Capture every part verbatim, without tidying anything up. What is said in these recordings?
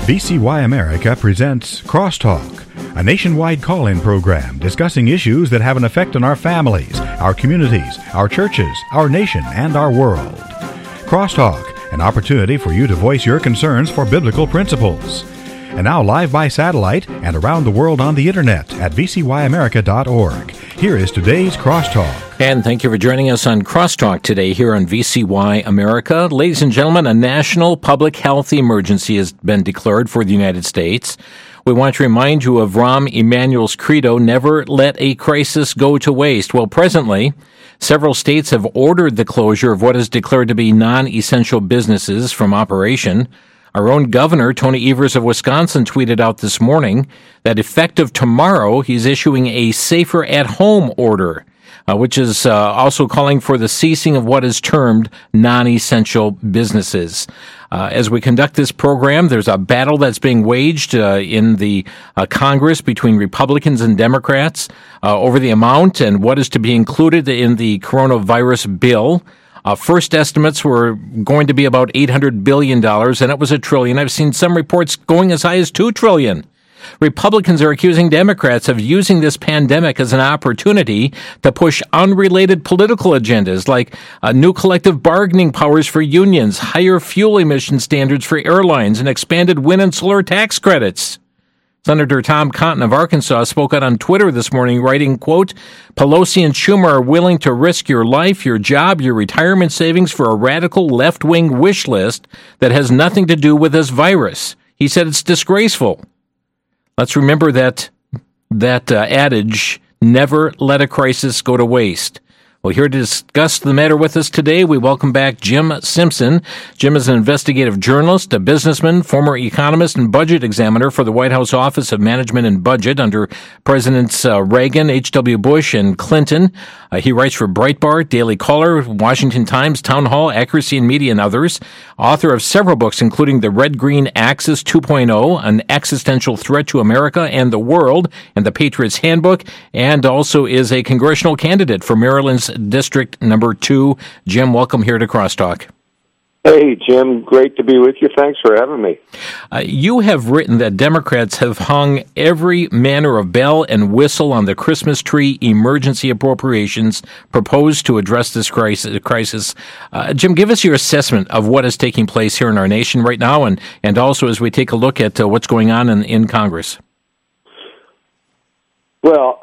V C Y America presents Crosstalk, a nationwide call-in program discussing issues that have an effect on our families, our communities, our churches, our nation, and our world. Crosstalk, an opportunity for you to voice your concerns for biblical principles. And now live by satellite and around the world on the internet at v c y america dot org. Here is today's Crosstalk. And thank you for joining us on Crosstalk today here on V C Y America. Ladies and gentlemen, a national public health emergency has been declared for the United States. We want to remind you of Rahm Emanuel's credo, never let a crisis go to waste. Well, presently, several states have ordered the closure of what is declared to be non-essential businesses from operation. Our own governor, Tony Evers of Wisconsin, tweeted out this morning that effective tomorrow, he's issuing a safer at home order, uh, which is uh, also calling for the ceasing of what is termed non-essential businesses. Uh, as we conduct this program, there's a battle that's being waged uh, in the uh, Congress between Republicans and Democrats uh, over the amount and what is to be included in the coronavirus bill. Uh, first estimates were going to be about eight hundred billion dollars, and it was a trillion. I've seen some reports going as high as two trillion dollars. Republicans are accusing Democrats of using this pandemic as an opportunity to push unrelated political agendas like uh, new collective bargaining powers for unions, higher fuel emission standards for airlines, and expanded wind and solar tax credits. Senator Tom Cotton of Arkansas spoke out on Twitter this morning, writing, quote, Pelosi and Schumer are willing to risk your life, your job, your retirement savings for a radical left-wing wish list that has nothing to do with this virus. He said it's disgraceful. Let's remember that that uh, adage, never let a crisis go to waste. Well, here to discuss the matter with us today, we welcome back Jim Simpson. Jim is an investigative journalist, a businessman, former economist and budget examiner for the White House Office of Management and Budget under Presidents uh, Reagan, H W. Bush, and Clinton. Uh, he writes for Breitbart, Daily Caller, Washington Times, Town Hall, Accuracy in Media, and others. Author of several books, including The Red-Green Axis two point oh, An Existential Threat to America and the World, and The Patriot's Handbook, and also is a congressional candidate for Maryland's District Number Two. Jim, welcome here to Crosstalk. Hey, Jim. Great to be with you. Thanks for having me. Uh, you have written that Democrats have hung every manner of bell and whistle on the Christmas tree emergency appropriations proposed to address this crisis. Uh, Jim, give us your assessment of what is taking place here in our nation right now, and, and also as we take a look at uh, what's going on in, in Congress. Well,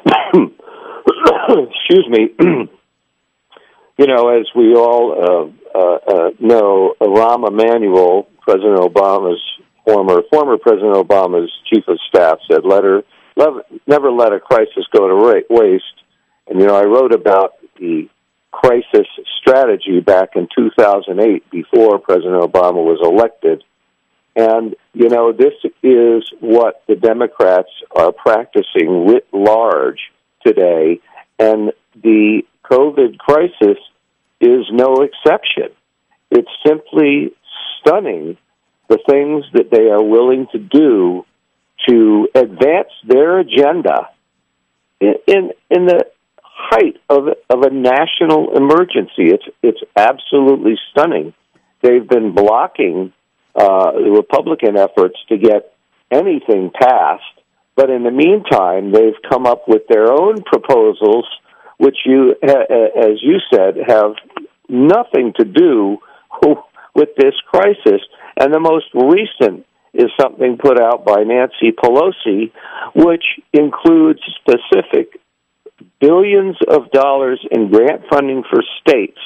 excuse me, you know, as we all uh, uh, uh, know, Rahm Emanuel, President Obama's former former President Obama's chief of staff, said, "Let her, let, never let a crisis go to waste." And, you know, I wrote about the crisis strategy back in two thousand eight before President Obama was elected. And, you know, this is what the Democrats are practicing writ large today. And the COVID crisis is no exception. It's simply stunning the things that they are willing to do to advance their agenda in in, in the height of of a national emergency. It's it's absolutely stunning. They've been blocking uh, the Republican efforts to get anything passed. But in the meantime, they've come up with their own proposals, which you, as you said, have nothing to do with this crisis. And the most recent is something put out by Nancy Pelosi, which includes specific billions of dollars in grant funding for states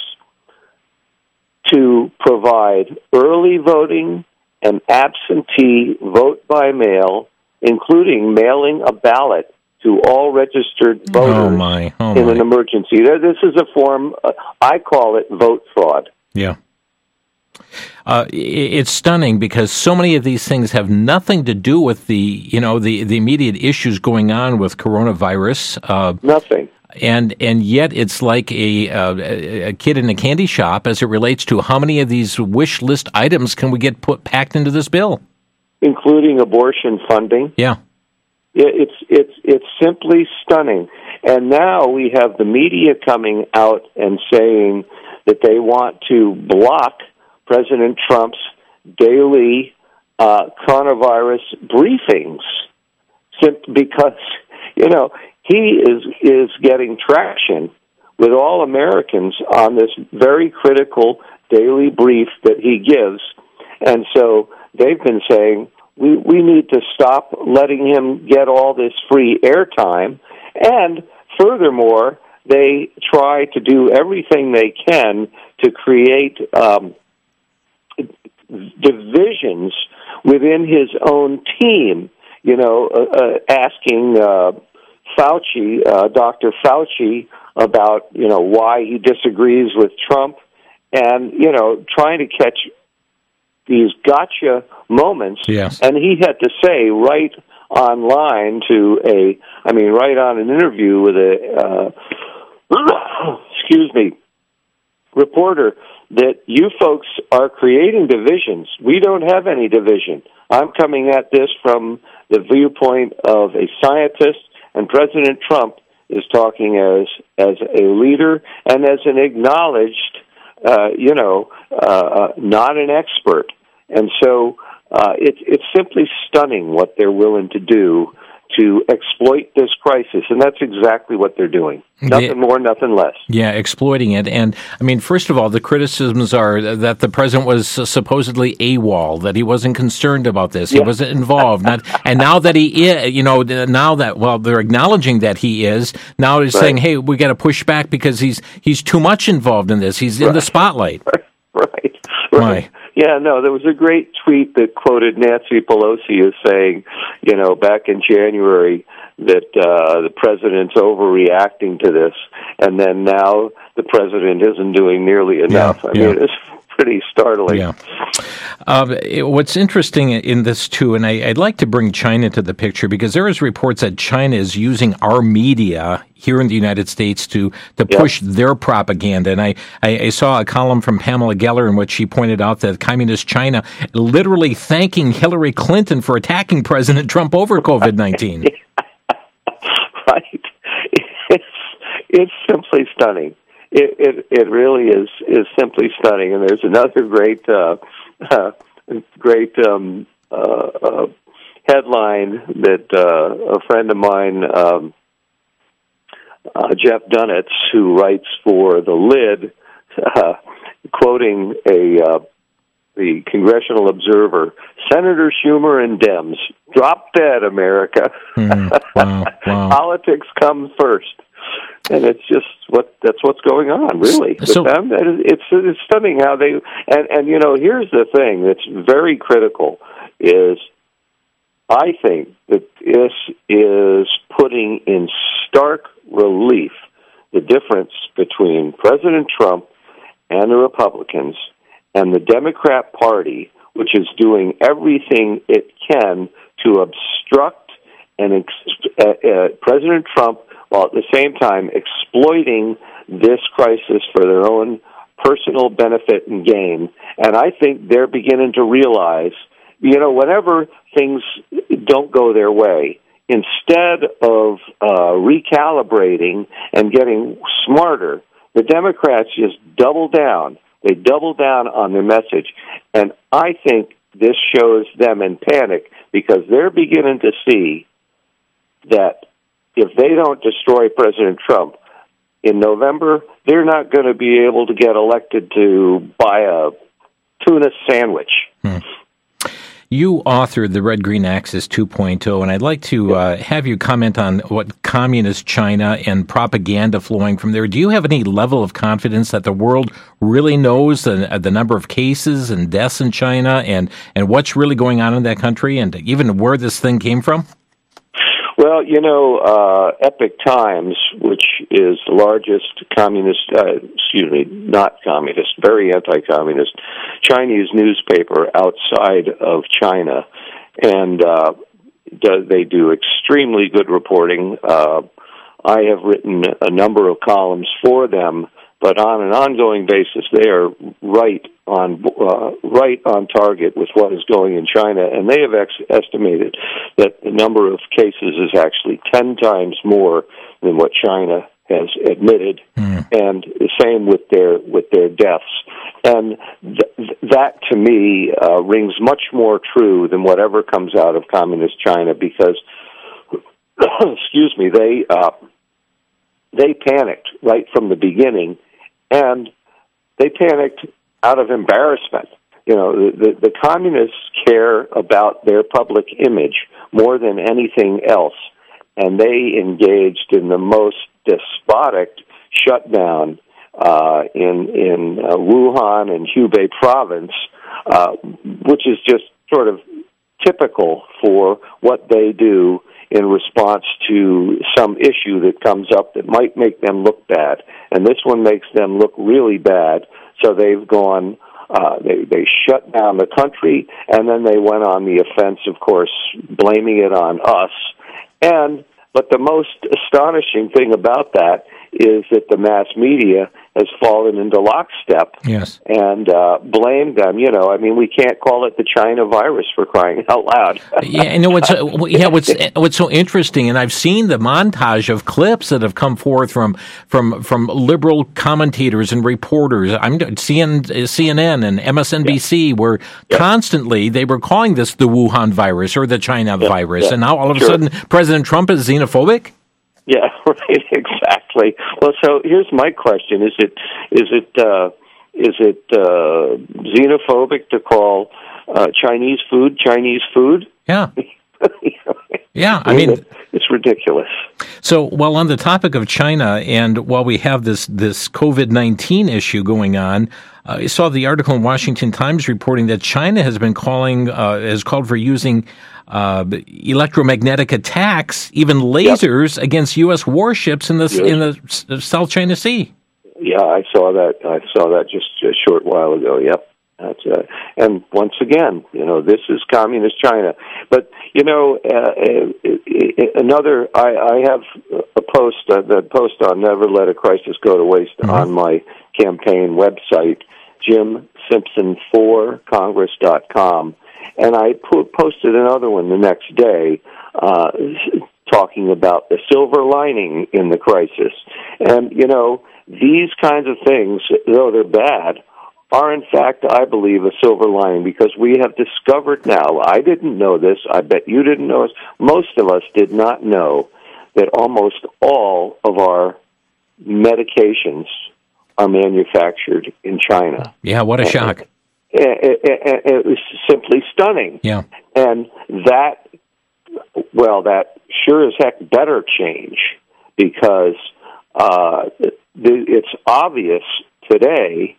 to provide early voting and absentee vote by mail, including mailing a ballot to all registered voters oh my, oh in my. an emergency. This is a form, uh, I call it vote fraud. Yeah. Uh, it's stunning because so many of these things have nothing to do with the, you know, the, the immediate issues going on with coronavirus. Uh, Nothing. And and yet it's like a, uh, a kid in a candy shop as it relates to how many of these wish list items can we get put packed into this bill? Including abortion funding. Yeah. It's it's it's simply stunning. And now we have the media coming out and saying that they want to block President Trump's daily uh, coronavirus briefings, simply because, you know, he is is getting traction with all Americans on this very critical daily brief that he gives. And so they've been saying, we, we need to stop letting him get all this free airtime. And furthermore, they try to do everything they can to create um, divisions within his own team, you know, uh, uh, asking uh, Fauci, uh, Doctor Fauci, about, you know, why he disagrees with Trump, and, you know, trying to catch these gotcha moments. Yes. And he had to say right online to a, I mean, right on an interview with a, uh, excuse me, reporter, that you folks are creating divisions. We don't have any division. I'm coming at this from the viewpoint of a scientist, and President Trump is talking as as a leader and as an acknowledged, uh, you know, uh, not an expert. And so uh, it's it's simply stunning what they're willing to do to exploit this crisis, and that's exactly what they're doing. Nothing yeah. more, nothing less. Yeah, exploiting it. And, I mean, first of all, the criticisms are that the president was supposedly AWOL, that he wasn't concerned about this, he yeah. wasn't involved. Not, and now that he is, you know, now that, well, they're acknowledging that he is, now they're right. saying, hey, we got to push back because he's he's too much involved in this. He's right. in the spotlight. Right, right. right. Yeah, no, there was a great tweet that quoted Nancy Pelosi as saying, you know, back in January that uh, the president's overreacting to this, and then now the president isn't doing nearly enough. Yeah, I yeah. mean, it's pretty startling. Yeah. Uh, it, what's interesting in this, too, and I, I'd like to bring China to the picture, because there is reports that China is using our media here in the United States to, to yep. push their propaganda. And I, I, I saw a column from Pamela Geller in which she pointed out that Communist China literally thanking Hillary Clinton for attacking President Trump over COVID nineteen. Right. It's, it's simply stunning. It, it it really is is simply stunning. And there's another great uh, uh, great um, uh, uh, headline that uh, a friend of mine, um, uh, Jeff Dunitz, who writes for The Lid, uh, quoting a uh, the Congressional Observer, Senator Schumer and Dems, drop dead, America. Mm, wow, wow. Politics comes first. And it's just what that's what's going on, really. So, them. It's it's stunning how they and and you know, here's the thing that's very critical is I think that this is putting in stark relief the difference between President Trump and the Republicans and the Democrat Party, which is doing everything it can to obstruct and ex- uh, uh, President Trump, while at the same time exploiting this crisis for their own personal benefit and gain. And I think they're beginning to realize, you know, whenever things don't go their way, instead of uh, recalibrating and getting smarter, the Democrats just double down. They double down on their message. And I think this shows them in panic because they're beginning to see that if they don't destroy President Trump in November, they're not going to be able to get elected to buy a tuna sandwich. Hmm. You authored the Red Green Axis two point oh, and I'd like to uh, have you comment on what communist China and propaganda flowing from there. Do you have any level of confidence that the world really knows the, the number of cases and deaths in China and, and what's really going on in that country and even where this thing came from? Well, you know, uh, Epoch Times, which is the largest communist, uh, excuse me, not communist, very anti-communist Chinese newspaper outside of China, and uh, do, they do extremely good reporting. Uh, I have written a number of columns for them, but on an ongoing basis, they are right on uh, right on target with what is going in China, and they have ex- estimated that the number of cases is actually ten times more than what China has admitted, mm. and the same with their with their deaths. And th- that, to me, uh, rings much more true than whatever comes out of Communist China because, excuse me, they uh, they panicked right from the beginning, and they panicked out of embarrassment. You know, the, the, the communists care about their public image more than anything else, and they engaged in the most despotic shutdown uh, in in uh, Wuhan and Hubei province, uh, which is just sort of typical for what they do in response to some issue that comes up that might make them look bad. And this one makes them look really bad, so they've gone, uh, they, they shut down the country, and then they went on the offense, of course, blaming it on us. And but the most astonishing thing about that is that the mass media has fallen into lockstep yes. and uh, blamed them. You know, I mean, we can't call it the China virus for crying out loud. yeah, you know what's uh, yeah what's what's so interesting, and I've seen the montage of clips that have come forth from from from liberal commentators and reporters. I'm C N N and M S N B C, yeah. where yeah. constantly they were calling this the Wuhan virus or the China yeah. virus, yeah. and now all of sure. a sudden President Trump is xenophobic. Yeah, right. Exactly. Well, so here's my question: Is it is it uh, is it uh, xenophobic to call uh, Chinese food Chinese food? Yeah. yeah. I I mean, mean, it's ridiculous. So, while on the topic of China, and while we have this this COVID nineteen issue going on, uh, I saw the article in Washington Times reporting that China has been calling uh, has called for using Uh, electromagnetic attacks, even lasers, yep. against U S warships in the yes. in the South China Sea. Yeah, I saw that. I saw that just a short while ago. Yep, that's uh, and once again, you know, this is communist China. But you know, uh, uh, another. I, I have a post uh, the post on Never Let a Crisis Go to Waste mm-hmm. on my campaign website, jim simpson for congress dot com. And I put, posted another one the next day uh, talking about the silver lining in the crisis. And, you know, these kinds of things, though they're bad, are in fact, I believe, a silver lining because we have discovered now, I didn't know this, I bet you didn't know this, most of us did not know that almost all of our medications are manufactured in China. Yeah, what a and, shock. It, it, it was simply stunning. Yeah. And that, well, that sure as heck better change because uh, it's obvious today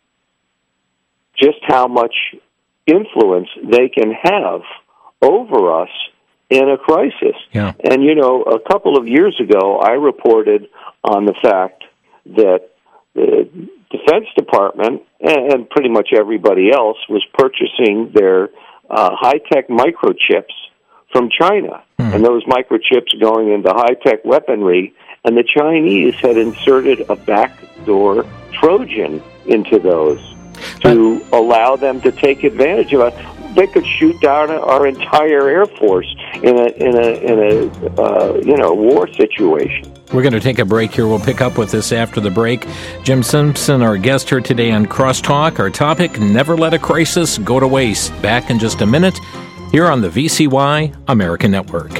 just how much influence they can have over us in a crisis. Yeah. And, you know, a couple of years ago, I reported on the fact that the Defense Department and pretty much everybody else was purchasing their uh, high-tech microchips from China. Mm. And those microchips going into high-tech weaponry, and the Chinese had inserted a backdoor Trojan into those to uh, allow them to take advantage of it. They could shoot down our entire Air Force in a in a in a uh, you know war situation. We're going to take a break here. We'll pick up with this after the break. Jim Simpson, our guest here today on Crosstalk. Our topic: Never let a crisis go to waste. Back in just a minute here on the V C Y America Network.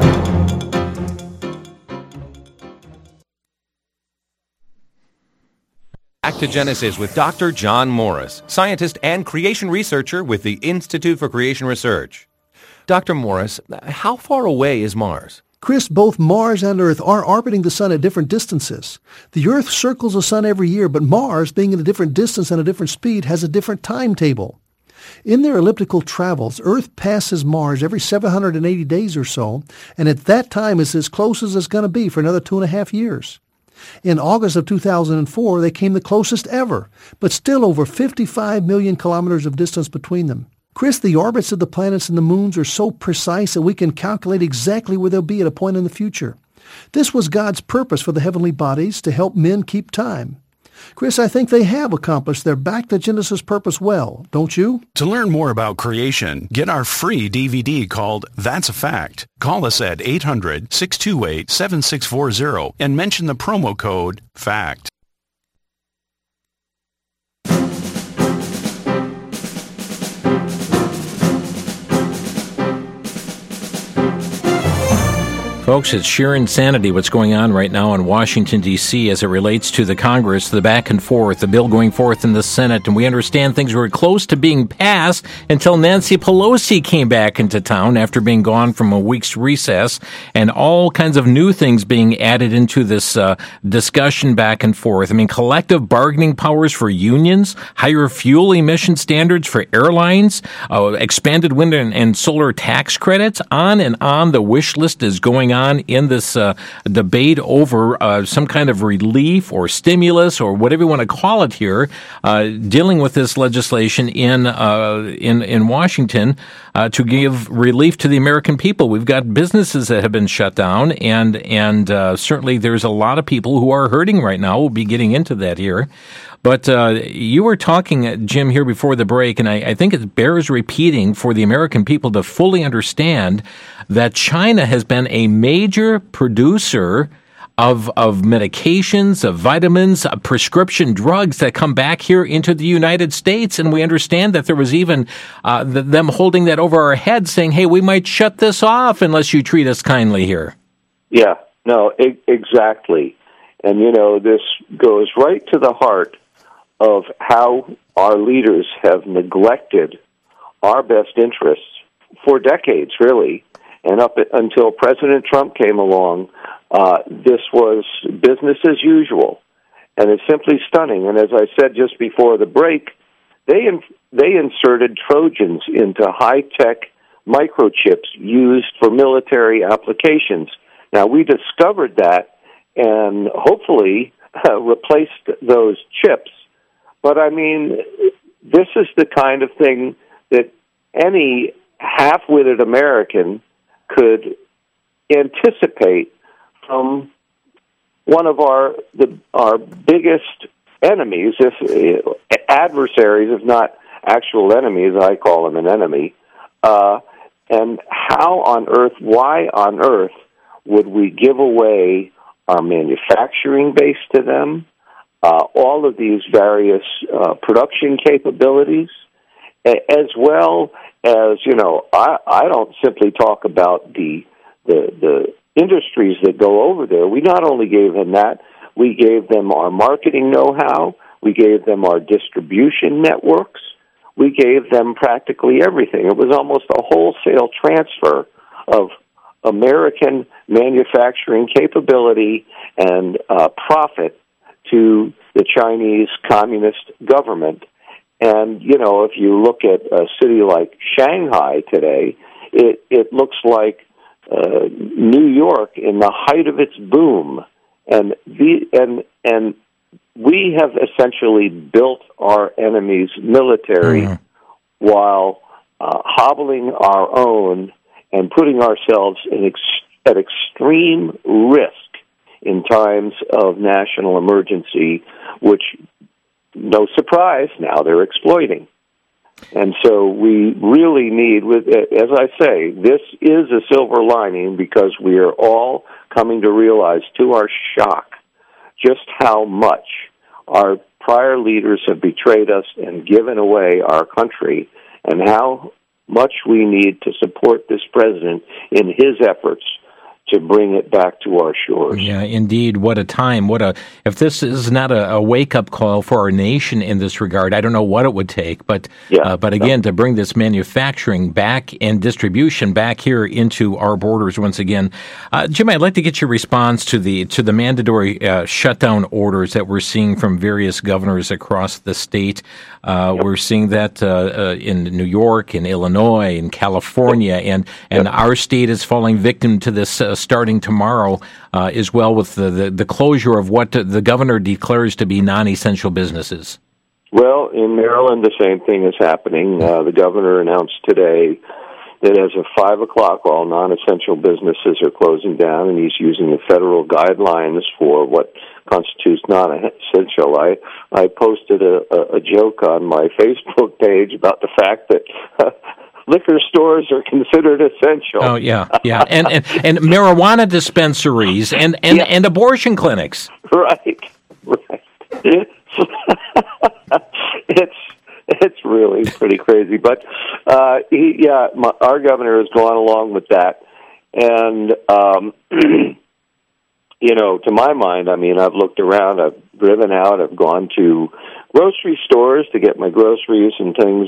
Back to Genesis with Doctor John Morris, scientist and creation researcher with the Institute for Creation Research. Doctor Morris, how far away is Mars? Chris, both Mars and Earth are orbiting the Sun at different distances. The Earth circles the Sun every year, but Mars, being at a different distance and a different speed, has a different timetable. In their elliptical travels, Earth passes Mars every seven hundred eighty days or so, and at that time is as close as it's going to be for another two and a half years. In August of two thousand four, they came the closest ever, but still over fifty-five million kilometers of distance between them. Chris, the orbits of the planets and the moons are so precise that we can calculate exactly where they'll be at a point in the future. This was God's purpose for the heavenly bodies, to help men keep time. Chris, I think they have accomplished their Back to Genesis purpose well, don't you? To learn more about creation, get our free D V D called That's a Fact. Call us at eight hundred, six two eight, seven six four zero and mention the promo code FACT. Folks, it's sheer insanity what's going on right now in Washington, D C as it relates to the Congress, the back and forth, the bill going forth in the Senate. And we understand things were close to being passed until Nancy Pelosi came back into town after being gone from a week's recess, and all kinds of new things being added into this uh, discussion back and forth. I mean, collective bargaining powers for unions, higher fuel emission standards for airlines, uh, expanded wind and, and solar tax credits, on and on. The wish list is going on in this uh, debate over uh, some kind of relief or stimulus or whatever you want to call it here, uh, dealing with this legislation in uh, in in Washington uh, to give relief to the American people. We've got businesses that have been shut down, and and uh, certainly there's a lot of people who are hurting right now. We'll be getting into that here. But uh, you were talking, Jim, here before the break, and I, I think it bears repeating for the American people to fully understand that China has been a major producer of of medications, of vitamins, of prescription drugs that come back here into the United States. And we understand that there was even uh, the, them holding that over our heads, saying, hey, we might shut this off unless you treat us kindly here. Yeah, no, I- exactly. And, you know, this goes right to the heart of how our leaders have neglected our best interests for decades, really. And up until President Trump came along, uh, this was business as usual. And it's simply stunning. And as I said just before the break, they in, they inserted Trojans into high-tech microchips used for military applications. Now, we discovered that and hopefully uh, replaced those chips. But, I mean, this is the kind of thing that any half-witted American could anticipate from one of our the, our biggest enemies, if uh, adversaries, if not actual enemies. I call them an enemy. Uh, and how on earth, why on earth would we give away our manufacturing base to them? Uh, all of these various uh, production capabilities, as well as, you know, I, I don't simply talk about the, the the industries that go over there. We not only gave them that, we gave them our marketing know-how, we gave them our distribution networks, we gave them practically everything. It was almost a wholesale transfer of American manufacturing capability and uh, profit to the Chinese Communist government. And, you know, if you look at a city like Shanghai today, it, it looks like uh, New York in the height of its boom. And the, and and we have essentially built our enemy's military mm. while uh, hobbling our own and putting ourselves in ex- at extreme risk in times of national emergency, which, no surprise, now they're exploiting. And so we really need, with, as I say, this is a silver lining because we are all coming to realize, to our shock, just how much our prior leaders have betrayed us and given away our country, and how much we need to support this president in his efforts to bring it back to our shores. Yeah, indeed. What a time. What a, if this is not a, a wake-up call for our nation in this regard, I don't know what it would take. But, yeah, uh, but again, no. to bring this manufacturing back and distribution back here into our borders once again. Uh, Jim, I'd like to get your response to the to the mandatory uh, shutdown orders that we're seeing from various governors across the state. Uh, yep. We're seeing that uh, uh, in New York, in Illinois, in California, yep. and, and yep. our state is falling victim to this uh, starting tomorrow uh, as well, with the, the, the closure of what the governor declares to be non-essential businesses. Well, in Maryland, the same thing is happening. Uh, the governor announced today that as of five o'clock, all non-essential businesses are closing down, and he's using the federal guidelines for what constitutes non-essential. I, I posted a, a, a joke on my Facebook page about the fact that uh, liquor stores are considered essential. Oh, yeah, yeah. And and, and marijuana dispensaries and, and, yeah. and abortion clinics. Right, right. it's it's really pretty crazy. But, uh, he, yeah, my, our governor has gone along with that. And, um, you know, to my mind, I mean, I've looked around, I've driven out, I've gone to grocery stores to get my groceries and things,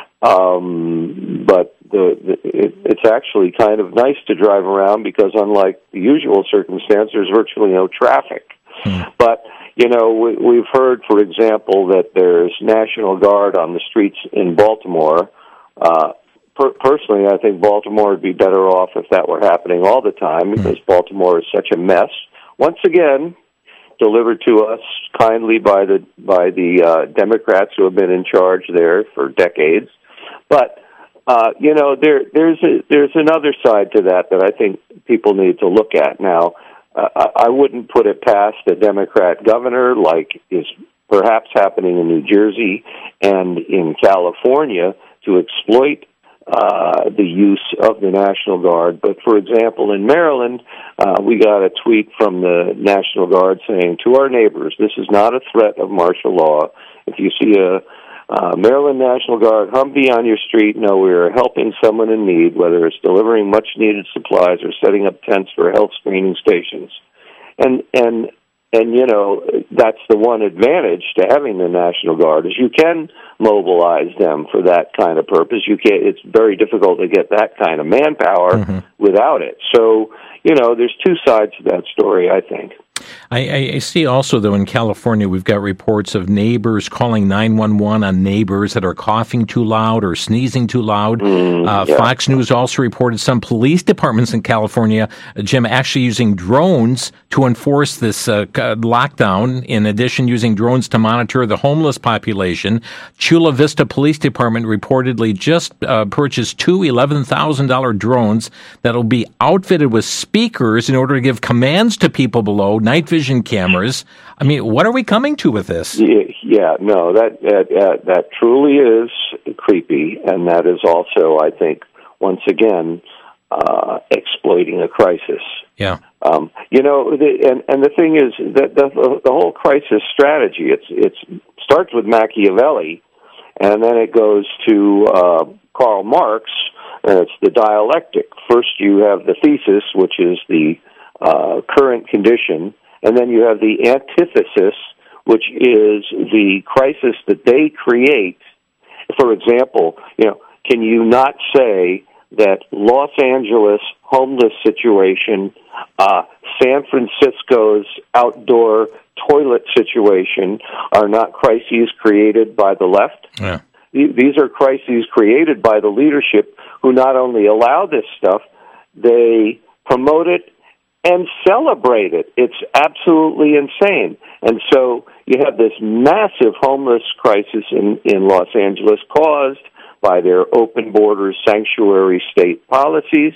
um, but the, the it, it's actually kind of nice to drive around because unlike the usual circumstance, there's virtually no traffic. Hmm. But, you know, we, we've heard, for example, that there's National Guard on the streets in Baltimore. Uh, per- personally, I think Baltimore would be better off if that were happening all the time because hmm. Baltimore is such a mess. Once again, delivered to us kindly by the by the uh, Democrats who have been in charge there for decades. But uh, you know, there there's a, there's another side to that that I think people need to look at now. Uh, I wouldn't put it past a Democrat governor, like is perhaps happening in New Jersey and in California, to exploit uh, the use of the National Guard. But, for example, in Maryland, uh, we got a tweet from the National Guard saying, to our neighbors, this is not a threat of martial law. If you see a uh, Maryland National Guard Humvee on your street, know we are helping someone in need, whether it's delivering much-needed supplies or setting up tents for health screening stations. And, and And, you know, that's the one advantage to having the National Guard is you can mobilize them for that kind of purpose. You can't, it's very difficult to get that kind of manpower mm-hmm. without it. So, you know, there's two sides to that story, I think. I, I see also, though, in California, we've got reports of neighbors calling nine one one on neighbors that are coughing too loud or sneezing too loud. Mm, uh, yeah. Fox News also reported some police departments in California, uh, Jim, actually using drones to enforce this uh, lockdown, in addition using drones to monitor the homeless population. Chula Vista Police Department reportedly just uh, purchased two eleven thousand dollars drones that will be outfitted with speakers in order to give commands to people below, night vision cameras. I mean, what are we coming to with this? Yeah, yeah no, that, that uh, that truly is creepy, and that is also, I think, once again, uh, exploiting a crisis. Yeah. Um, you know, the, and and the thing is that the, the whole crisis strategy, it's it's starts with Machiavelli, and then it goes to uh, Karl Marx, and it's the dialectic. First, you have the thesis, which is the uh, current condition, and then you have the antithesis, which is the crisis that they create. For example, you know, can you not say that Los Angeles homeless situation, uh, San Francisco's outdoor toilet situation are not crises created by the left? Yeah. These are crises created by the leadership who not only allow this stuff, they promote it and celebrate it. It's absolutely insane. And so you have this massive homeless crisis in, in Los Angeles caused by their open borders, sanctuary state policies.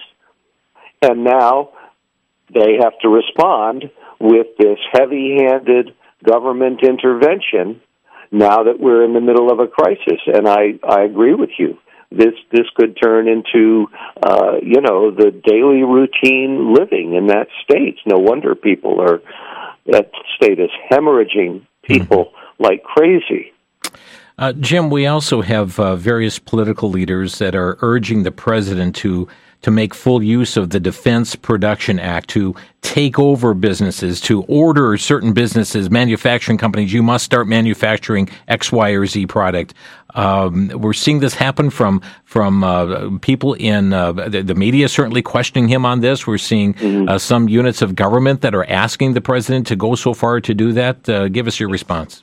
And now they have to respond with this heavy-handed government intervention now that we're in the middle of a crisis. And I, I agree with you. This this could turn into, uh, you know, the daily routine living in that state. No wonder people are, that state is hemorrhaging people mm-hmm. like crazy. Uh, Jim, we also have uh, various political leaders that are urging the president to to make full use of the Defense Production Act, to take over businesses, to order certain businesses, manufacturing companies, you must start manufacturing X, Y, or Z product. Um, we're seeing this happen from from uh, people in uh, the, the media, certainly questioning him on this. We're seeing mm-hmm. uh, some units of government that are asking the president to go so far to do that. Uh, give us your response.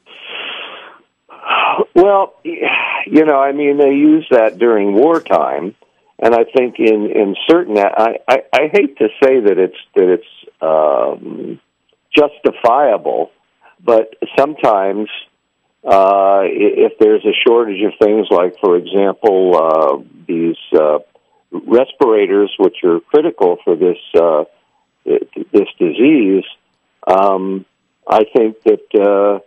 Well, you know, I mean, they use that during wartime. And I think in, in certain, I, I, I hate to say that it's that it's um, justifiable, but sometimes uh, if there's a shortage of things like, for example, uh, these uh, respirators, which are critical for this uh, this disease, um, I think that uh,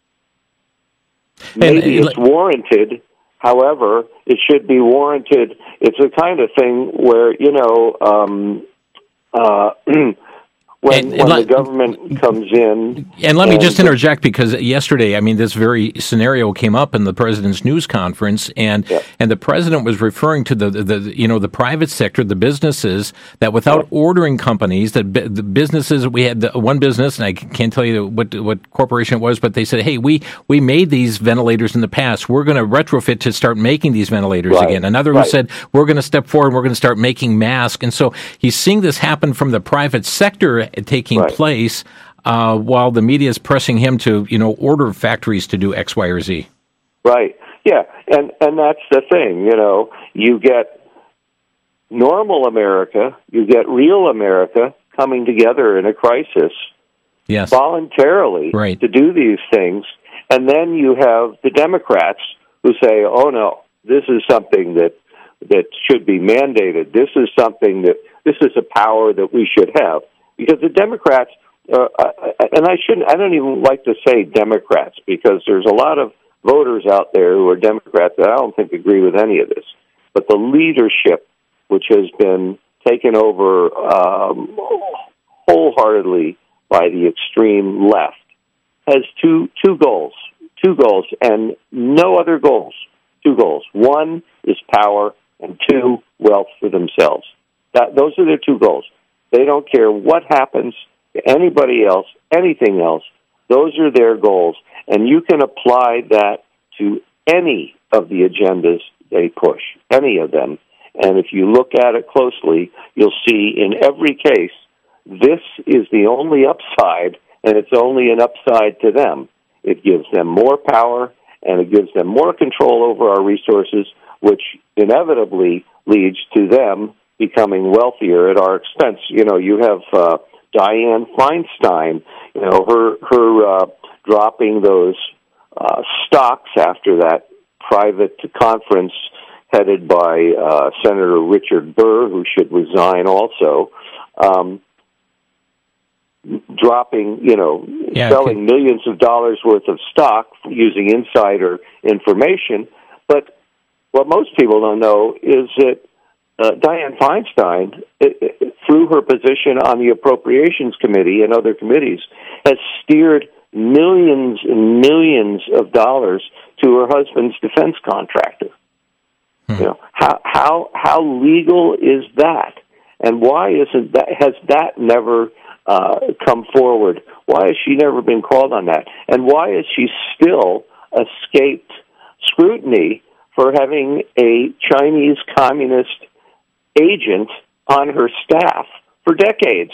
maybe and, it's warranted. However, it should be warranted. It's a kind of thing where, you know, um, uh, when, and, and when let, the government comes in. And let me just interject, because yesterday, I mean, this very scenario came up in the president's news conference, and yeah. and the president was referring to the, the you know the private sector, the businesses, that without ordering companies, that the businesses, we had the one business, and I can't tell you what what corporation it was, but they said, hey, we we made these ventilators in the past. We're going to retrofit to start making these ventilators right. again. Another right. one said, we're going to step forward, we're going to start making masks. And so he's seeing this happen from the private sector taking right. place, uh, while the media is pressing him to, you know, order factories to do X, Y, or Z. Right. Yeah. And, and that's the thing, you know, you get normal America, you get real America coming together in a crisis yes. voluntarily right. to do these things. And then you have the Democrats who say, oh, no, this is something that that should be mandated. This is something that, this is a power that we should have. Because the Democrats, uh, and I shouldn't, I don't even like to say Democrats, because there's a lot of voters out there who are Democrats that I don't think agree with any of this. But the leadership, which has been taken over um, wholeheartedly by the extreme left, has two two goals, two goals, and no other goals. Two goals. One is power, and two, wealth for themselves. That those are their two goals. They don't care what happens to anybody else, anything else. Those are their goals, and you can apply that to any of the agendas they push, any of them. And if you look at it closely, you'll see in every case, this is the only upside, and it's only an upside to them. It gives them more power, and it gives them more control over our resources, which inevitably leads to them becoming wealthier at our expense. You know, you have uh, Dianne Feinstein, you know, her her uh, dropping those uh, stocks after that private conference headed by uh, Senator Richard Burr, who should resign also, um, dropping, you know, yeah, selling okay. millions of dollars worth of stock using insider information. But what most people don't know is that uh, Dianne Feinstein, it, it, through her position on the Appropriations Committee and other committees, has steered millions and millions of dollars to her husband's defense contractor. Hmm. You know, how how how legal is that? And why isn't that? Has that never uh, come forward? Why has she never been called on that? And why has she still escaped scrutiny for having a Chinese communist agent on her staff for decades?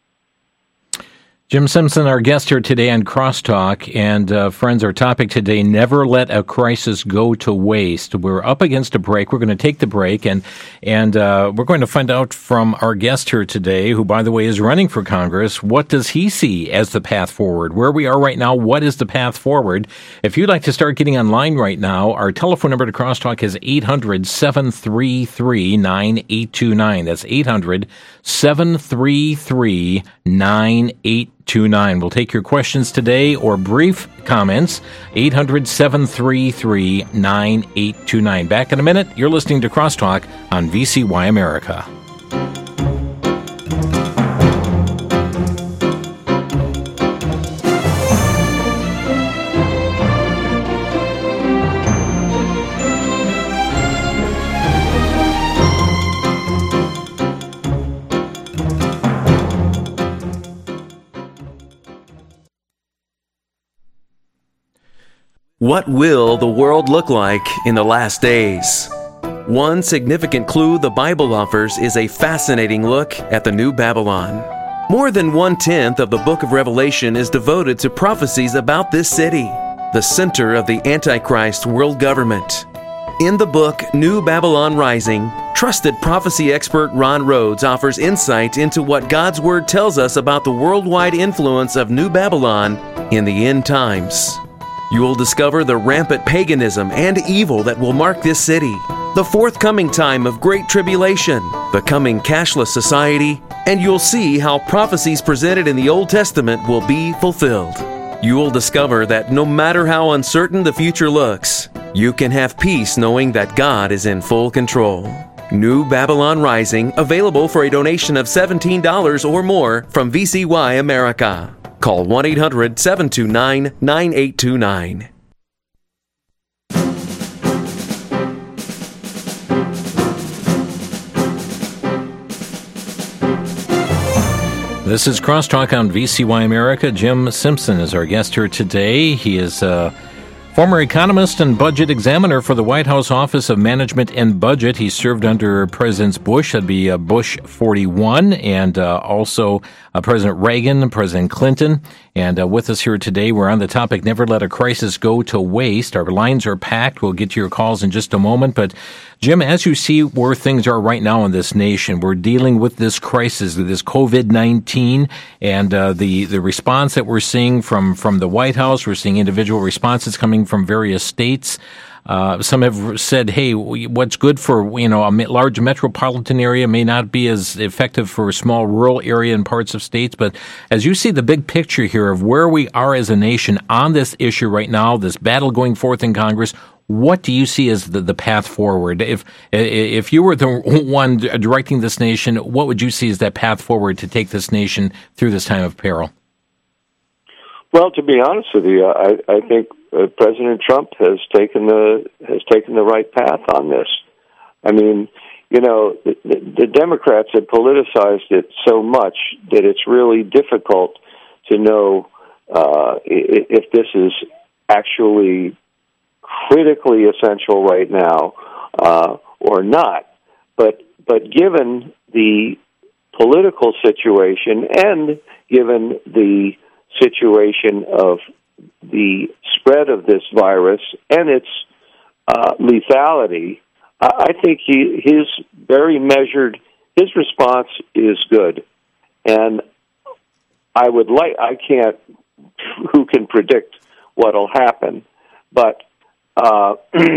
Jim Simpson, our guest here today on Crosstalk, and uh, friends, our topic today, never let a crisis go to waste. We're up against a break. We're going to take the break, and and uh, we're going to find out from our guest here today, who, by the way, is running for Congress, what does he see as the path forward? Where we are right now, what is the path forward? If you'd like to start getting online right now, our telephone number to Crosstalk is eight hundred, seven three three, nine eight two nine. That's eight hundred, seven three three, nine eight two nine. We'll take your questions today or brief comments. eight hundred, seven three three, nine eight two nine. Back in a minute. You're listening to Crosstalk on V C Y America. What will the world look like in the last days? One significant clue the Bible offers is a fascinating look at the New Babylon. More than one-tenth of the book of Revelation is devoted to prophecies about this city, the center of the Antichrist world government. In the book New Babylon Rising, trusted prophecy expert Ron Rhodes offers insight into what God's Word tells us about the worldwide influence of New Babylon in the end times. You will discover the rampant paganism and evil that will mark this city, the forthcoming time of great tribulation, the coming cashless society, and you'll see how prophecies presented in the Old Testament will be fulfilled. You will discover that no matter how uncertain the future looks, you can have peace knowing that God is in full control. New Babylon Rising, available for a donation of seventeen dollars or more from V C Y America. Call one eight hundred seven two nine nine eight two nine. This is Crosstalk on V C Y America. Jim Simpson is our guest here today. He is a former economist and budget examiner for the White House Office of Management and Budget. He served under Presidents Bush, that'd be uh, Bush forty-one, and uh, also uh, President Reagan, President Clinton. And uh, with us here today, we're on the topic, Never Let a Crisis Go to Waste. Our lines are packed. We'll get to your calls in just a moment. But Jim, as you see where things are right now in this nation, we're dealing with this crisis, this covid nineteen, and uh, the, the response that we're seeing from, from the White House. We're seeing individual responses coming from various states. Uh, some have said, hey, what's good for, you know, a large metropolitan area may not be as effective for a small rural area in parts of states. But as you see the big picture here of where we are as a nation on this issue right now, this battle going forth in Congress, what do you see as the, the path forward? If if you were the one directing this nation, what would you see as that path forward to take this nation through this time of peril? Well, to be honest with you, I, I think uh, President Trump has taken the has taken the right path on this. I mean, you know, the, the Democrats have politicized it so much that it's really difficult to know uh, if this is actually critically essential right now uh, or not. But but given the political situation and given the situation of the spread of this virus and its uh, lethality, I think he his very measured his response is good, and I would like I can't who can predict what'll happen, but uh,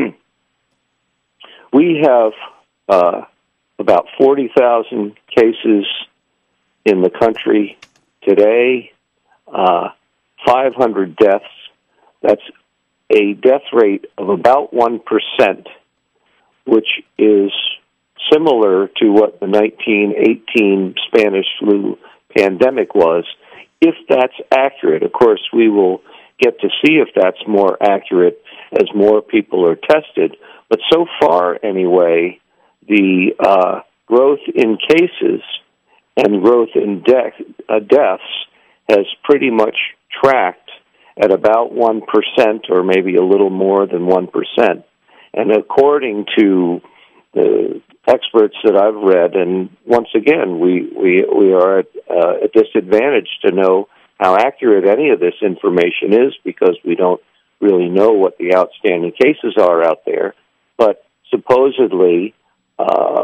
we have uh, about forty thousand cases in the country today. Uh, five hundred deaths. That's a death rate of about one percent, which is similar to what the nineteen eighteen Spanish flu pandemic was, if that's accurate. Of course, we will get to see if that's more accurate as more people are tested. But so far, anyway, the uh, growth in cases and growth in de- uh, deaths has pretty much tracked at about one percent or maybe a little more than one percent. And according to the experts that I've read, and once again, we, we, we are at uh, a disadvantage to know how accurate any of this information is because we don't really know what the outstanding cases are out there. But supposedly, uh,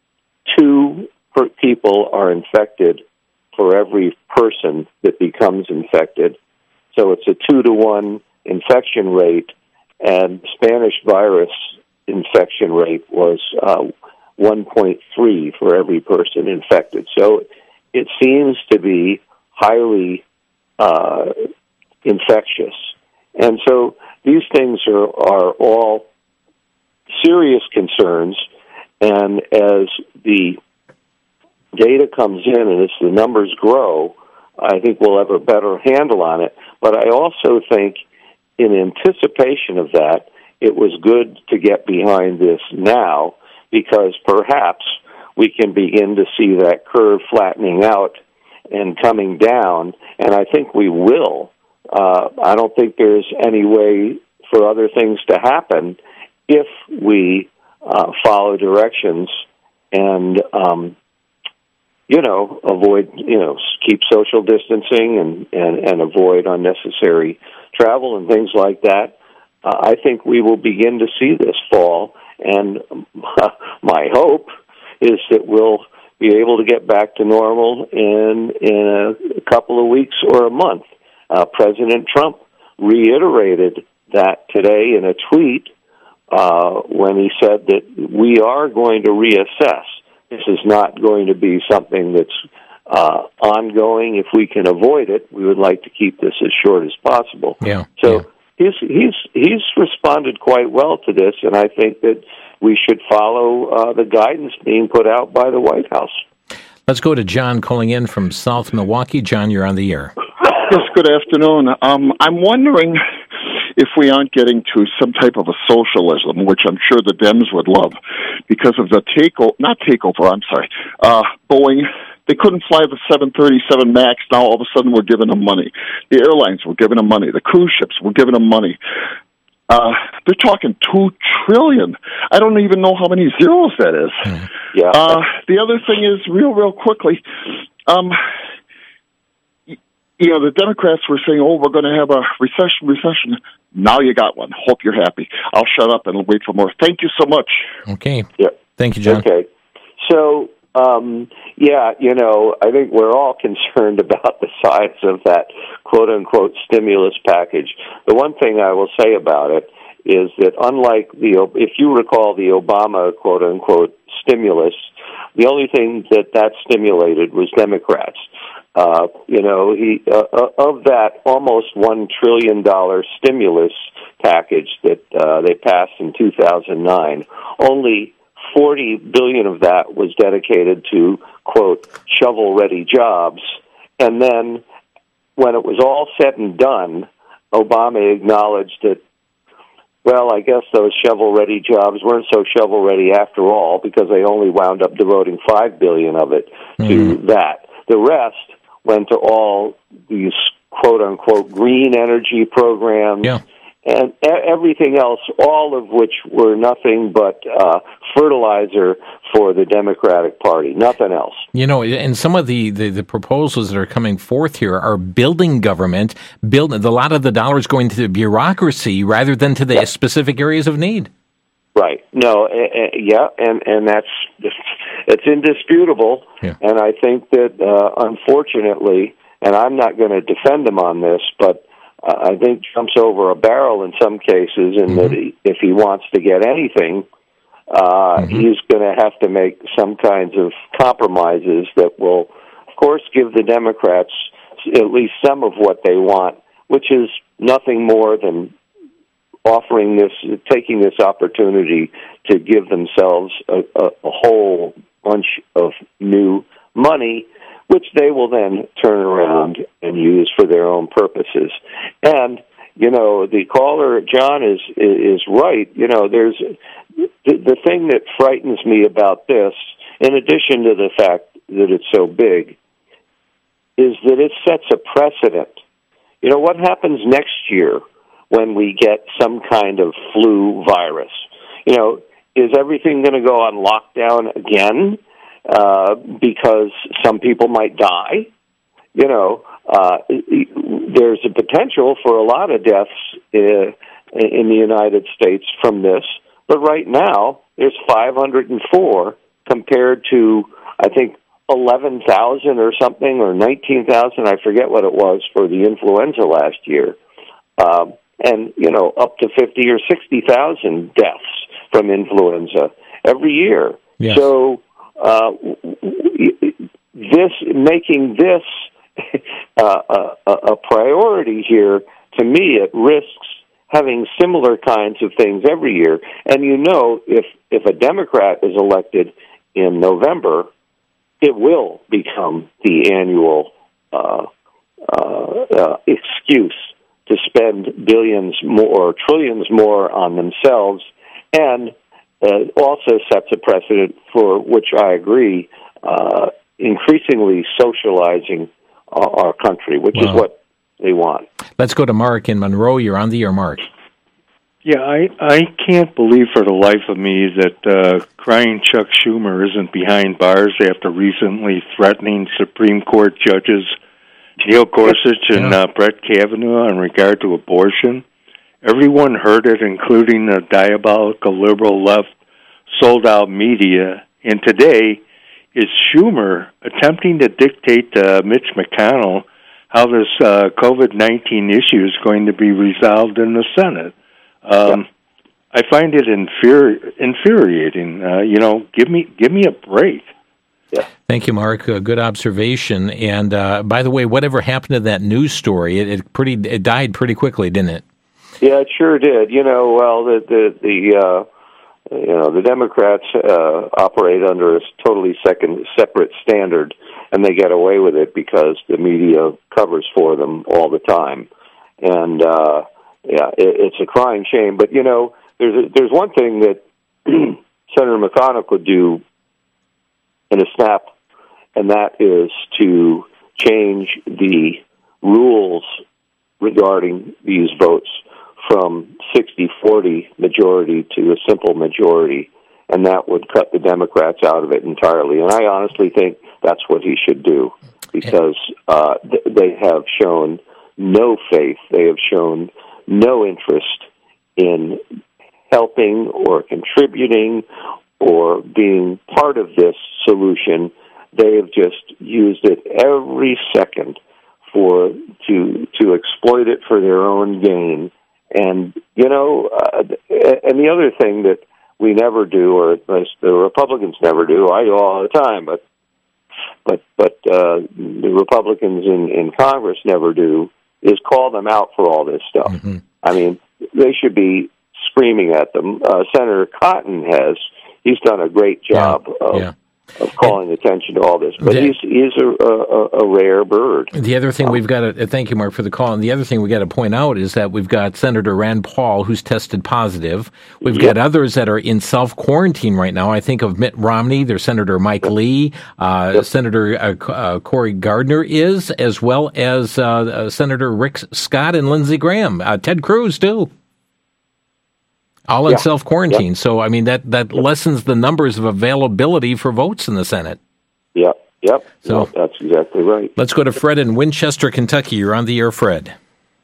two per people are infected for every person that becomes infected. So it's a two to one infection rate, and Spanish virus infection rate was uh, one point three for every person infected. So it seems to be highly uh, infectious. And so these things are, are all serious concerns, and as the data comes in and as the numbers grow, I think we'll have a better handle on it. But I also think in anticipation of that, it was good to get behind this now because perhaps we can begin to see that curve flattening out and coming down, and I think we will. Uh, I don't think there's any way for other things to happen if we uh, follow directions and um you know, avoid, you know, keep social distancing and, and, and avoid unnecessary travel and things like that. Uh, I think we will begin to see this fall, and my hope is that we'll be able to get back to normal in, in a couple of weeks or a month. Uh, President Trump reiterated that today in a tweet uh, when he said that we are going to reassess. This is not going to be something that's uh, ongoing. If we can avoid it, we would like to keep this as short as possible. Yeah. So yeah. he's he's he's responded quite well to this, and I think that we should follow uh, the guidance being put out by the White House. Let's go to John calling in from South Milwaukee. John, you're on the air. Yes, good afternoon. Um, I'm wondering if we aren't getting to some type of a socialism, which I'm sure the Dems would love, because of the takeover, not takeover, I'm sorry, uh, Boeing. They couldn't fly the seven thirty-seven MAX. Now all of a sudden we're giving them money. The airlines were giving them money. The cruise ships were giving them money. Uh, they're talking two trillion dollars. I don't even know how many zeros that is. Mm-hmm. Yeah. Uh, the other thing is, real, real quickly, um, you know, the Democrats were saying, oh, we're going to have a recession, recession. Now you got one. Hope you're happy. I'll shut up and wait for more. Thank you so much. Okay. Yeah. Thank you, John. Okay. So, um, yeah, you know, I think we're all concerned about the size of that quote-unquote stimulus package. The one thing I will say about it is that unlike the, if you recall the Obama quote-unquote stimulus, the only thing that that stimulated was Democrats. Uh, you know, he uh, of that almost one trillion dollars stimulus package that uh, they passed in two thousand nine, only forty billion dollars of that was dedicated to, quote, shovel-ready jobs. And then when it was all said and done, Obama acknowledged that, well, I guess those shovel-ready jobs weren't so shovel-ready after all, because they only wound up devoting five billion dollars of it to mm-hmm. that. The rest went to all these quote-unquote green energy programs yeah. and everything else, all of which were nothing but uh, fertilizer for the Democratic Party, nothing else. You know, and some of the, the, the proposals that are coming forth here are building government, build, a lot of the dollars going to the bureaucracy rather than to the yeah. specific areas of need. Right. No, uh, uh, yeah, and, and that's it's indisputable, yeah. and I think that, uh, unfortunately, and I'm not going to defend him on this, but uh, I think jumps over a barrel in some cases, in mm-hmm. that he, if he wants to get anything, uh, mm-hmm. he's going to have to make some kinds of compromises that will, of course, give the Democrats at least some of what they want, which is nothing more than offering this, taking this opportunity to give themselves a, a, a whole bunch of new money, which they will then turn around and use for their own purposes. And, you know, the caller, John, is is right. You know, there's the, the thing that frightens me about this, in addition to the fact that it's so big, is that it sets a precedent. You know, what happens next year when we get some kind of flu virus? You know, is everything going to go on lockdown again uh, because some people might die? You know, uh, there's a potential for a lot of deaths uh, in the United States from this, but right now there's five hundred four compared to, I think, eleven thousand or something, or nineteen thousand, I forget what it was, for the influenza last year. Um, and, you know, up to fifty or sixty thousand deaths from influenza every year. Yes. So uh, this making this uh, a, a priority here, to me, it risks having similar kinds of things every year. And, you know, if, if a Democrat is elected in November, it will become the annual uh, uh, uh, excuse to spend billions more or trillions more on themselves, and uh, also sets a precedent for, which I agree, uh, increasingly socializing uh, our country, which wow. is what they want. Let's go to Mark in Monroe. You're on the air, Mark. Yeah, I, I can't believe for the life of me that uh, crying Chuck Schumer isn't behind bars after recently threatening Supreme Court judges Neil Gorsuch and yeah. uh, Brett Kavanaugh in regard to abortion. Everyone heard it, including the diabolical liberal left sold-out media. And today is Schumer attempting to dictate to Mitch McConnell how this uh, COVID nineteen issue is going to be resolved in the Senate. Um, yeah. I find it infuri- infuriating. Uh, you know, give me give me a break. Yeah. Thank you, Mark. Uh, good observation. And uh, by the way, whatever happened to that news story? It, it pretty it died pretty quickly, didn't it? Yeah, it sure did. You know, well, the the, the uh, you know the Democrats uh, operate under a totally second separate standard, and they get away with it because the media covers for them all the time. And uh, yeah, it, it's a crying shame. But you know, there's a, there's one thing that Senator McConnell could do in a snap, and that is to change the rules regarding these votes from sixty forty majority to a simple majority, and that would cut the Democrats out of it entirely. And I honestly think that's what he should do, because uh, th- they have shown no faith. They have shown no interest in helping or contributing or being part of this solution. They have just used it every second for to to exploit it for their own gain. And, you know, uh, and the other thing that we never do, or at least the Republicans never do, I do all the time, but but but uh, the Republicans in, in Congress never do, is call them out for all this stuff. Mm-hmm. I mean, they should be screaming at them. Uh, Senator Cotton has. He's done a great job yeah. of... Yeah. of calling attention to all this, but the, he's he's a, a, a rare bird. The other thing um, we've got to thank you, Mark, for the call. And the other thing we got to point out is that we've got Senator Rand Paul, who's tested positive. We've yep. got others that are in self quarantine right now. I think of Mitt Romney. There's Senator Mike yep. Lee, uh, yep. Senator uh, uh, Cory Gardner is, as well as uh, uh, Senator Rick Scott and Lindsey Graham, uh, Ted Cruz too. All in yeah. self-quarantine. Yep. So, I mean, that, that yep. lessens the numbers of availability for votes in the Senate. Yep, yep. So no, that's exactly right. Let's go to Fred in Winchester, Kentucky. You're on the air, Fred.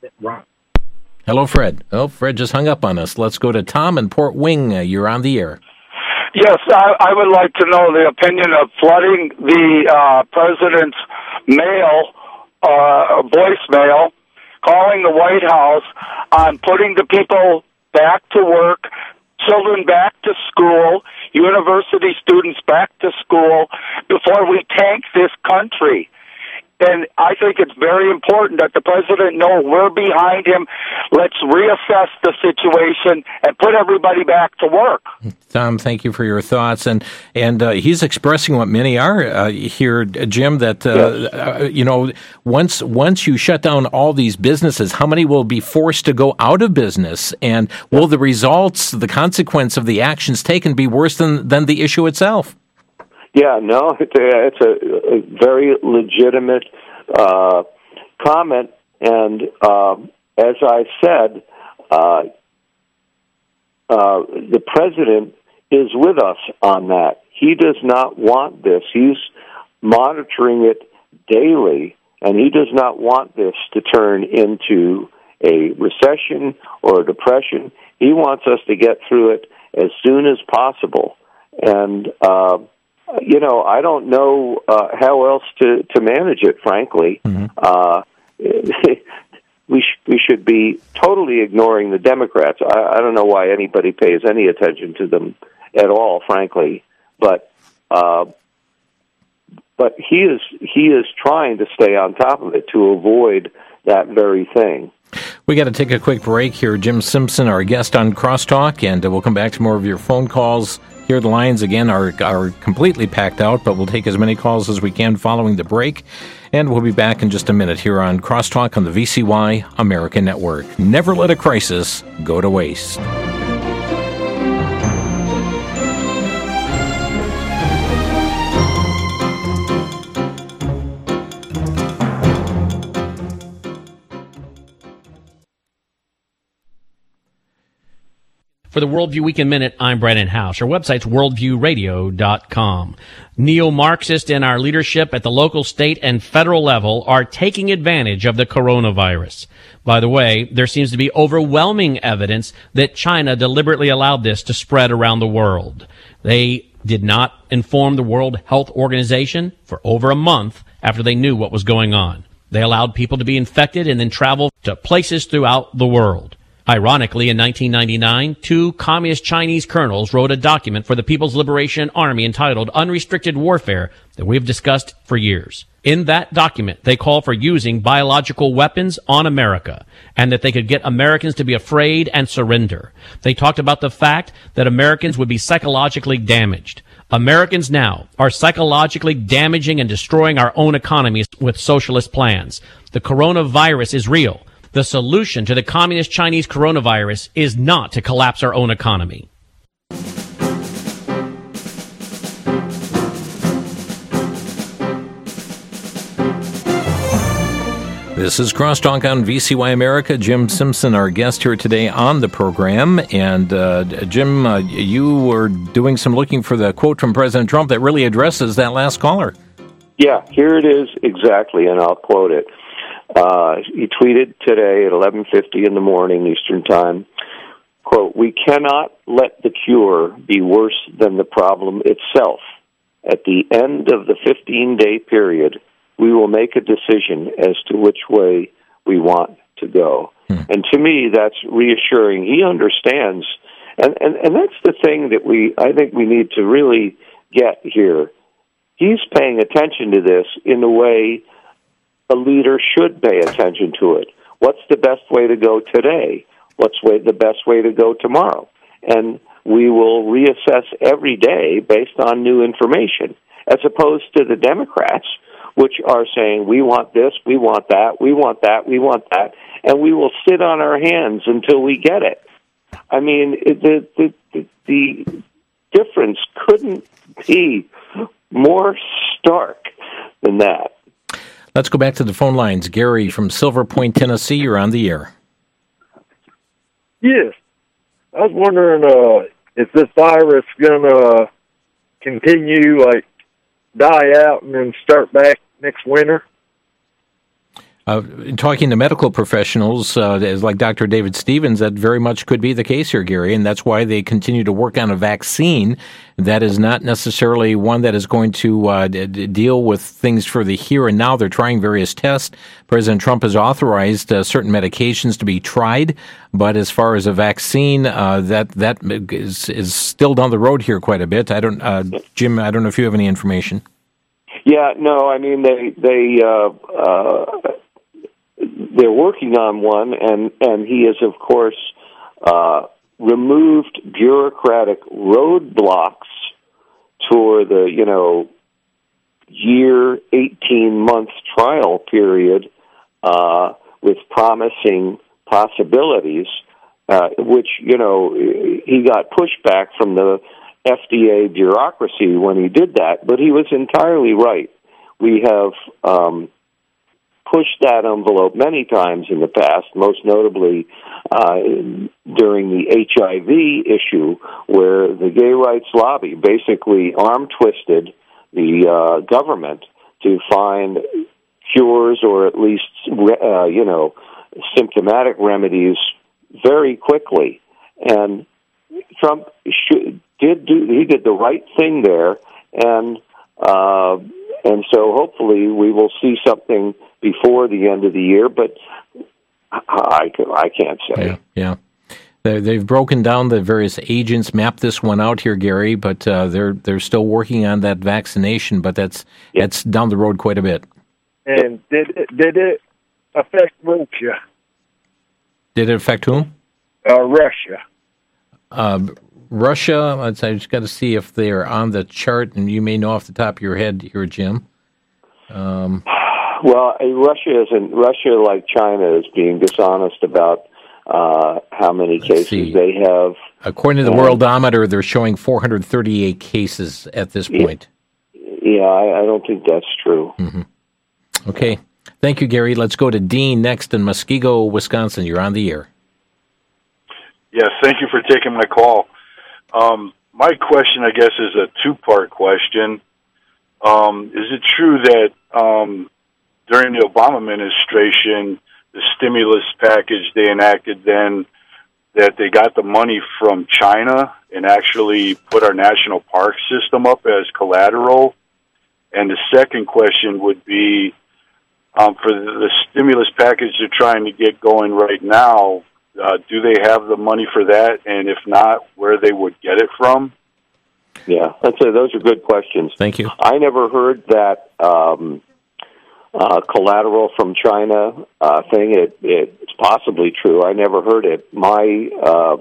Hello, Fred. Oh, Fred just hung up on us. Let's go to Tom in Port Wing. Uh, you're on the air. Yes, I, I would like to know the opinion of flooding the uh, president's mail, uh, voicemail, calling the White House on putting the people back to work, children back to school, university students back to school, before we tank this country. And I think it's very important that the president know we're behind him. Let's reassess the situation and put everybody back to work. Tom, thank you for your thoughts. And and uh, he's expressing what many are uh, here, Jim, that, uh, yes. uh, you know, once once you shut down all these businesses, how many will be forced to go out of business? And will the results, the consequence of the actions taken be worse than, than the issue itself? Yeah, no, it's a, it's a, a very legitimate uh, comment, and uh, as I said, uh, uh, the president is with us on that. He does not want this. He's monitoring it daily, and he does not want this to turn into a recession or a depression. He wants us to get through it as soon as possible, and uh, you know, I don't know uh, how else to, to manage it, frankly. Mm-hmm. Uh, we, sh- we should be totally ignoring the Democrats. I, I don't know why anybody pays any attention to them at all, frankly. But uh, but he is he is trying to stay on top of it to avoid that very thing. We got to take a quick break here. Jim Simpson, our guest on Crosstalk, and uh, we'll come back to more of your phone calls. Here, the lines, again, are, are completely packed out, but we'll take as many calls as we can following the break. And we'll be back in just a minute here on Crosstalk on the V C Y American Network. Never let a crisis go to waste. For the Worldview Weekend Minute, I'm Brandon House. Our website's worldview radio dot com. Neo-Marxists in our leadership at the local, state, and federal level are taking advantage of the coronavirus. By the way, there seems to be overwhelming evidence that China deliberately allowed this to spread around the world. They did not inform the World Health Organization for over a month after they knew what was going on. They allowed people to be infected and then travel to places throughout the world. Ironically, in nineteen ninety-nine, two communist Chinese colonels wrote a document for the People's Liberation Army entitled Unrestricted Warfare that we've discussed for years. In that document, they call for using biological weapons on America and that they could get Americans to be afraid and surrender. They talked about the fact that Americans would be psychologically damaged. Americans now are psychologically damaging and destroying our own economies with socialist plans. The coronavirus is real. The solution to the communist Chinese coronavirus is not to collapse our own economy. This is Crosstalk on V C Y America. Jim Simpson, our guest here today on the program. And uh, Jim, uh, you were doing some looking for the quote from President Trump that really addresses that last caller. Yeah, here it is exactly, and I'll quote it. Uh, he tweeted today at eleven fifty in the morning Eastern Time, quote, "We cannot let the cure be worse than the problem itself. At the end of the fifteen-day period, we will make a decision as to which way we want to go." Hmm. And to me, that's reassuring. He understands, and, and, and that's the thing that we I think we need to really get here. He's paying attention to this in a way a leader should pay attention to it. What's the best way to go today? What's way, the best way to go tomorrow? And we will reassess every day based on new information, as opposed to the Democrats, which are saying, we want this, we want that, we want that, we want that, and we will sit on our hands until we get it. I mean, the the, the, the difference couldn't be more stark than that. Let's go back to the phone lines. Gary from Silver Point, Tennessee, you're on the air. Yes. I was wondering uh, if this virus going to continue, like, die out and then start back next winter? Uh, talking to medical professionals, uh, like Doctor David Stevens, that very much could be the case here, Gary, and that's why they continue to work on a vaccine that is not necessarily one that is going to uh, d- deal with things for the here and now. They're trying various tests. President Trump has authorized uh, certain medications to be tried, but as far as a vaccine, uh, that that is, is still down the road here quite a bit. I don't, uh, Jim, I don't know if you have any information. Yeah, no, I mean, they, they, uh, uh, they're working on one, and, and he has, of course, uh, removed bureaucratic roadblocks for the, you know, year, eighteen-month trial period uh, with promising possibilities, uh, which, you know, he got pushback from the F D A bureaucracy when he did that, but he was entirely right. We have um, pushed that envelope many times in the past, most notably uh, during the H I V issue, where the gay rights lobby basically arm-twisted the uh, government to find cures or at least, uh, you know, symptomatic remedies very quickly. And Trump should, did do he did the right thing there, and uh, and so hopefully we will see something before the end of the year. But I I can't say. Yeah, yeah. They, they've broken down the various agents, mapped this one out here, Gary. But uh, they're they're still working on that vaccination. But that's yep. that's down the road quite a bit. And did it, did it affect Russia? Did it affect whom? Uh, Russia. Uh, Russia, I just got to see if they're on the chart, and you may know off the top of your head here, Jim. Um, well, Russia isn't. Russia, like China, is being dishonest about uh, how many cases see. they have. According to the um, Worldometer, they're showing four hundred thirty-eight cases at this point. Yeah, I, I don't think that's true. Mm-hmm. Okay. Thank you, Gary. Let's go to Dean next in Muskego, Wisconsin. You're on the air. Yes, thank you for taking my call. Um, my question, I guess, is a two-part question. Um, is it true that um, during the Obama administration, the stimulus package they enacted then, that they got the money from China and actually put our national park system up as collateral? And the second question would be, um, for the stimulus package they're trying to get going right now, uh, do they have the money for that? And if not, where they would get it from? Yeah, that's a, those are good questions. Thank you. I never heard that um, uh, collateral from China uh, thing. It, it, it's possibly true. I never heard it. My uh,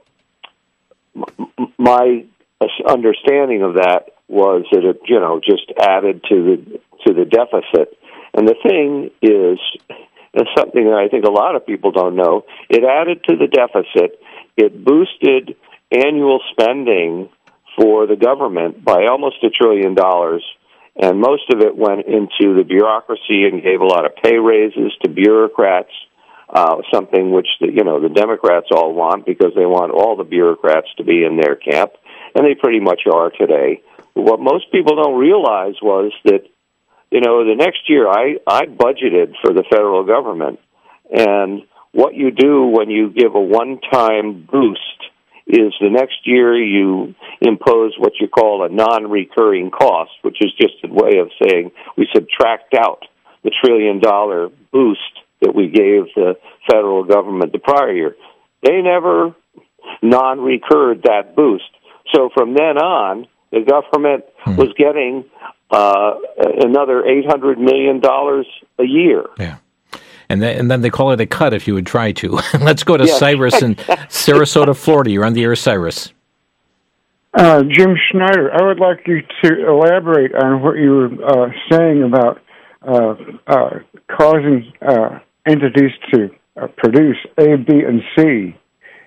m- my understanding of that was that it, you know, just added to the to the deficit. And the thing is, it's something that I think a lot of people don't know. It added to the deficit. It boosted annual spending for the government by almost a trillion dollars, and most of it went into the bureaucracy and gave a lot of pay raises to bureaucrats, uh, something which the, you know the Democrats all want because they want all the bureaucrats to be in their camp, and they pretty much are today. What most people don't realize was that, you know, the next year I, I budgeted for the federal government, and what you do when you give a one-time boost is the next year you impose what you call a non-recurring cost, which is just a way of saying we subtract out the trillion-dollar boost that we gave the federal government the prior year. They never non-recurred that boost. So from then on, the government hmm. was getting uh, another eight hundred million dollars a year. Yeah. And then, and then they call it a cut if you would try to. Let's go to yes. Cyrus in Sarasota, Florida. You're on the air, Cyrus. Uh, Jim Schneider, I would like you to elaborate on what you were uh, saying about uh, uh, causing uh, entities to uh, produce A, B, and C.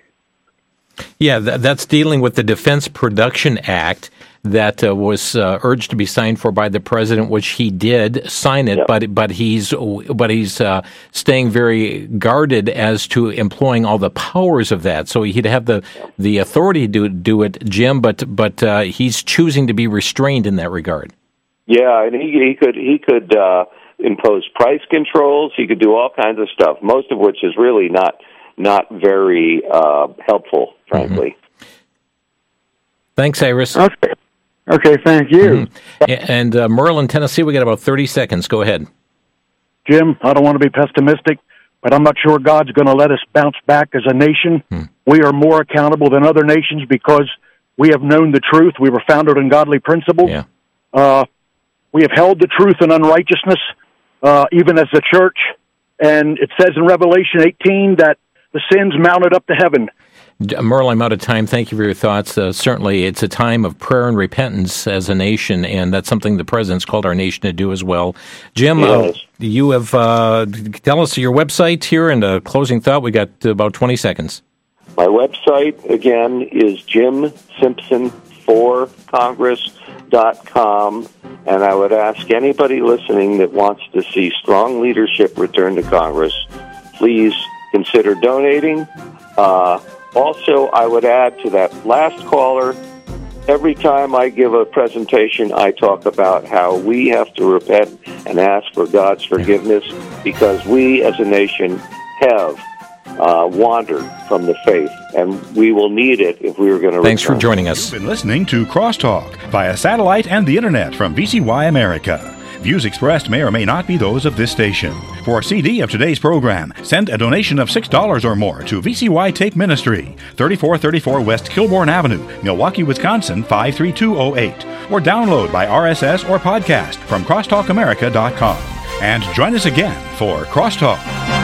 Yeah, th- that's dealing with the Defense Production Act that uh, was uh, urged to be signed for by the president, which he did sign it, yep. but but he's but he's uh, staying very guarded as to employing all the powers of that. So he'd have the the authority to do it, Jim, but but uh, he's choosing to be restrained in that regard. Yeah, and he he could he could uh, impose price controls. He could do all kinds of stuff, most of which is really not not very uh, helpful, frankly. Mm-hmm. Thanks, Cyrus. Okay. Okay, thank you. Mm-hmm. And uh, Merle, Tennessee, we got about thirty seconds. Go ahead. Jim, I don't want to be pessimistic, but I'm not sure God's going to let us bounce back as a nation. Hmm. We are more accountable than other nations because we have known the truth. We were founded on godly principles. Yeah. Uh, we have held the truth in unrighteousness, uh, even as the church. And it says in Revelation eighteen that the sins mounted up to heaven. Merle, I'm out of time. Thank you for your thoughts. Uh, certainly, it's a time of prayer and repentance as a nation, and that's something the President's called our nation to do as well. Jim, yes. uh, you have, uh, tell us your website here, and a closing thought. We got about twenty seconds. My website, again, is jim simpson for congress dot com, and I would ask anybody listening that wants to see strong leadership return to Congress, please consider donating. Uh, Also, I would add to that last caller, every time I give a presentation, I talk about how we have to repent and ask for God's forgiveness because we as a nation have uh, wandered from the faith, and we will need it if we are going to Thanks return. for joining us. You've been listening to Crosstalk via satellite and the Internet from V C Y America. Views expressed may or may not be those of this station. For a C D of today's program, send a donation of six dollars or more to V C Y Tape Ministry, thirty-four thirty-four West Kilbourne Avenue, Milwaukee, Wisconsin, five three two oh eight. Or download by R S S or podcast from crosstalk america dot com. And join us again for Crosstalk.